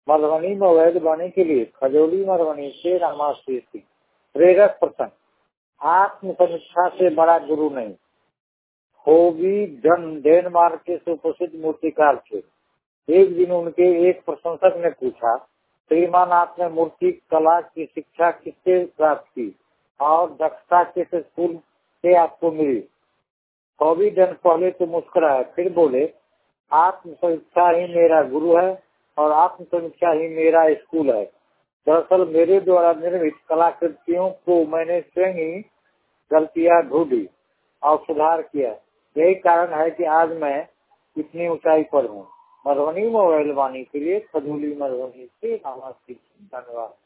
मधुबनी में वैध बनने के लिए खजौली मधुबनी से रामाश्री सिंह। प्रेरक प्रसंग। आत्म समीक्षा से बड़ा गुरु नहीं। होगी जन डेनमार्क के सुप्रसिद्ध मूर्तिकार थे। एक दिन उनके एक प्रशंसक ने पूछा, श्रीमान आपने मूर्ति कला की शिक्षा किससे प्राप्त की और दक्षता किस स्कूल से आपको मिली? होगी जन पहले तो मुस्कुराए, फिर बोले, आत्म समीक्षा ही मेरा गुरु है और आत्म समीक्षा ही मेरा स्कूल है। दरअसल मेरे द्वारा निर्मित कलाकृतियों को मैंने स्वयं ही गलतियां ढूंढी और सुधार किया। यही कारण है कि आज मैं इतनी ऊंचाई पर हूँ। मधुबनी मोबाइल वाणी के लिए खजौली मधुबनी से धन्यवाद।